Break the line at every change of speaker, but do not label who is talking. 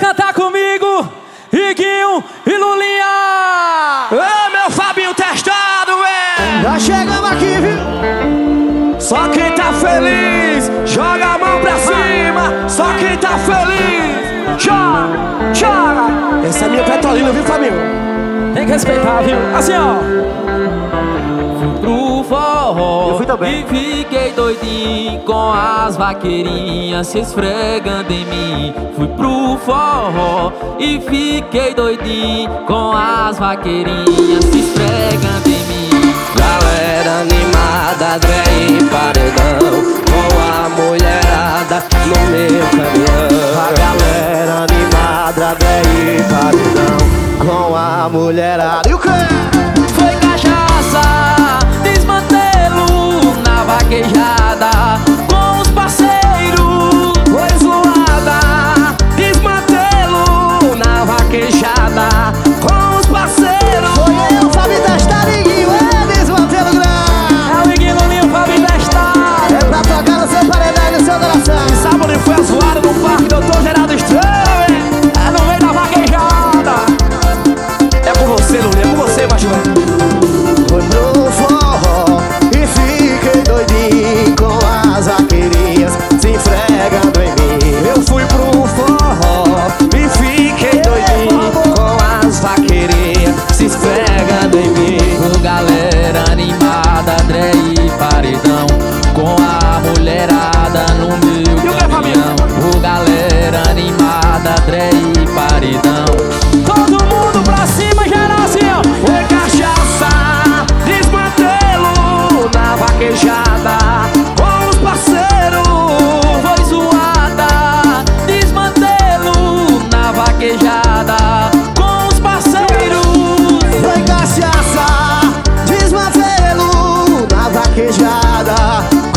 cantar comigo, Iguinho e Lulinha.
Ô, meu Fabinho testado,
Já chegamos aqui, viu?
Só quem tá feliz, joga a mão pra cima. Só quem tá feliz, joga, joga. Essa é minha petolina, viu, Fabinho?
Tem que respeitar, viu? Assim, ó. Fui pro forró,
eu fui também.
e fiquei doidinho com as vaqueirinhas se esfregando em mim. Fui pro forró e fiquei doidinho com as vaqueirinhas se esfregando em mim.
Galera animada, André e Paredão, com a mulherada no meu caminhão.
A galera animada, André e Paredão, com a mulherada. E o quê?
Foi cachaça, desmantelo na vaquejada com os parceiros.
Foi zoada, desmantelo na vaquejada com os parceiros.
Foi eu, Fabinho testado, Iguinho, desmantelo grande.
É o Iguinho Lulinha, o Fabinho testado.
É pra tocar no seu paredão e no seu coração.
Sábado foi a zoada no Parque Doutor Geraldo Estrela,
É no meio da vaquejada.
É com você, Lulinha, é com você, macho velho.
Foi pro forró e fiquei doidinho com as vaqueirinhas se esfregando em mim.
Eu fui pro forró e fiquei doidinho com as vaqueirinhas se esfregando em mim.
O galera animada, André e Paredão, com a mulherada no meu caminhão. O galera animada, André e Paredão. Todo mundo pra cima, geral assim, ó.
Foi cachaça, desmantelo na vaquejada com os parceiros.
Foi zoada, desmantelo na vaquejada com os parceiros.
Foi cachaça, desmantelo na vaquejada